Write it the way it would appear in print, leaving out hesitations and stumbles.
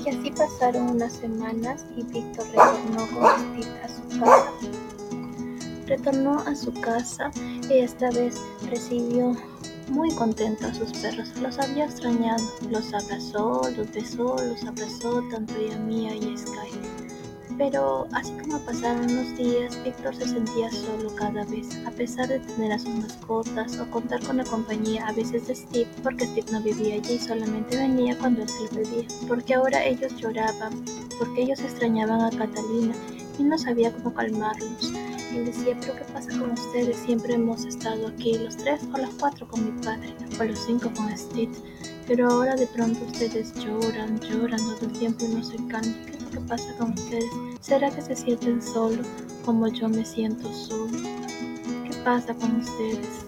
Y así pasaron unas semanas y Víctor retornó con Steve a su casa. Retornó a su casa y esta vez recibió muy contento a sus perros. Los había extrañado. Los abrazó, los besó, los abrazó tanto a Mia y a Sky. Pero así como pasaron los días, Víctor se sentía solo cada vez, a pesar de tener a sus mascotas o contar con la compañía a veces de Steve, porque Steve no vivía allí, solamente venía cuando él se lo pedía, porque ahora ellos lloraban, porque ellos extrañaban a Catalina y no sabía cómo calmarlos. Él decía, pero ¿qué pasa con ustedes? Siempre hemos estado aquí, los 3 o los 4 con mi padre, o los 5 con Steve, pero ahora de pronto ustedes lloran todo el tiempo y no se calman. ¿Qué es lo que pasa con ustedes? ¿Será que se sienten solos como yo me siento solo? ¿Qué pasa con ustedes?